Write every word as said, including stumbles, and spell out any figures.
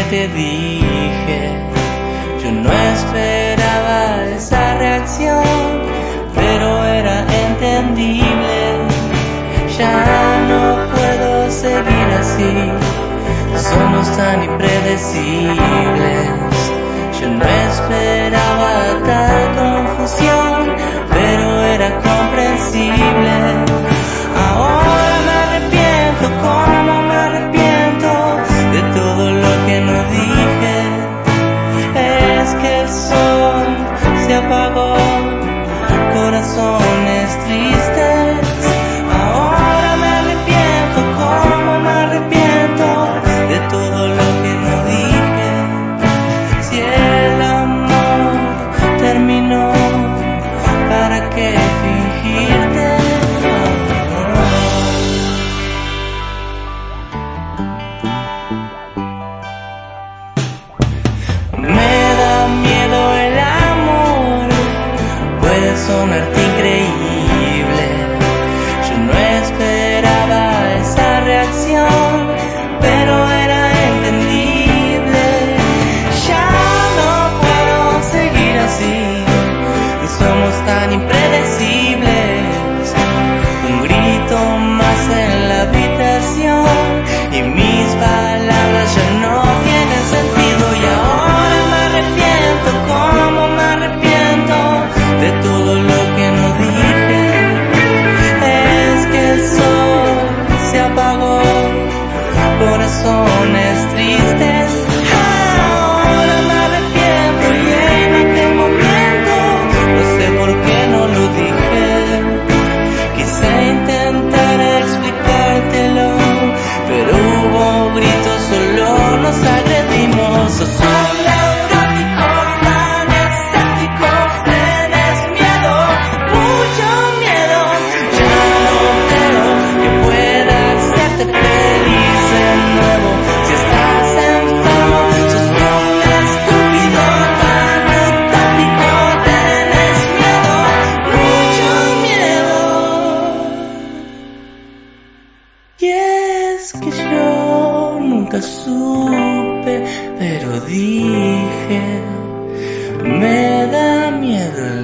te dije. Yo no esperaba esa reacción, pero era entendible. Ya no puedo seguir así, somos tan impredecibles. Yo no esperaba tal confusión, pero era comprensible. Ahora me arrepiento, como me arrepiento de todo lo que no dije. Es que el sol se apagó, corazones tristes. Ahora me arrepiento, como me arrepiento de todo lo que no dije. Si el amor terminó, ¿para qué fingirte? Me da miedo el amor, puede sonarte increíble. Yo no esperaba esa reacción, pero era entendible. Ya no puedo seguir así, somos tan impredecibles. Un grito más en la habitación y mis palabras ya no tienen sentido. Y ahora me arrepiento, como me arrepiento de todo lo que no dije. Es que el sol se apagó, corazones tristes. Ahora me arrepiento y en aquel momento no sé por qué no lo dije. Quise intentar explicártelo, pero hubo gritos, solo nos agredimos. Sos un neurótico, tan escéptico, tienes miedo, mucho miedo. Ya no creo que pueda hacerte feliz de nuevo. Si estás enfermo, sos un estúpido, tan escéptico, tienes miedo, mucho miedo. Y es que yo nunca supe, pero dije, me da miedo el